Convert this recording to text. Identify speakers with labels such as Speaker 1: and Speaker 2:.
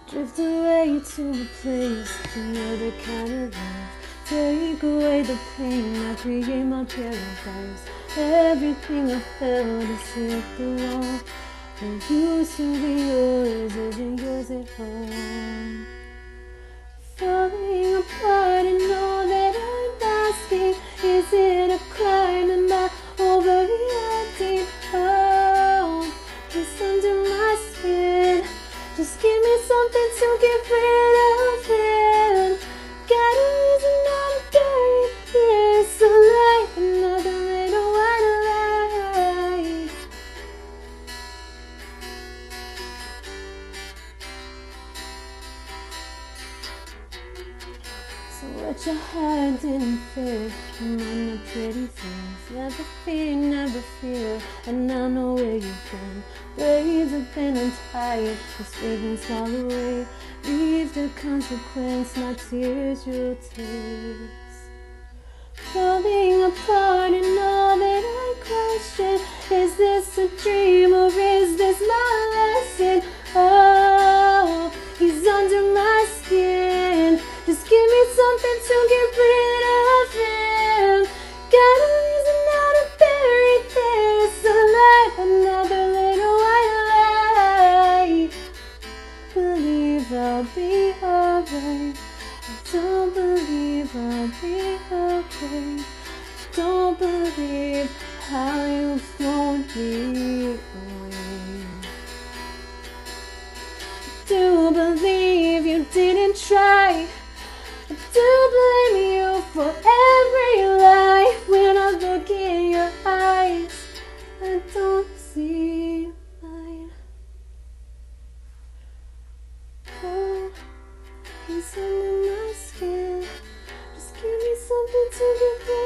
Speaker 1: Drift away to a place, another kind of love. Take away the pain, I create my paradise. Everything I felt is hit the wall. What used to be yours isn't yours at all. Falling apart and all that I'm asking, is it a crime? Am I overreacting? Oh, it's under my skin. Just give me something to get rid of it. Got a reason not to bury this alive. Another little white lie. So what you had didn't fit. I'm on a pretty face. Never fear, and I know where you've been. Waves have been untied, just fragrance fall away. Leave the consequence, my tears you'll taste. Falling apart and all that I question, is this a dream or is this my lesson? Oh, he's under my skin. Just give me something to get rid of him. Got a reason now to bury this alive. Another little white lie. Believe I'll be alright. I don't believe I'll be okay. Don't believe how you've thrown me away. Do believe you didn't try. I do blame you for every lie. When I look in your eyes, I don't see mine. Oh, he's under my skin. Just give me something to get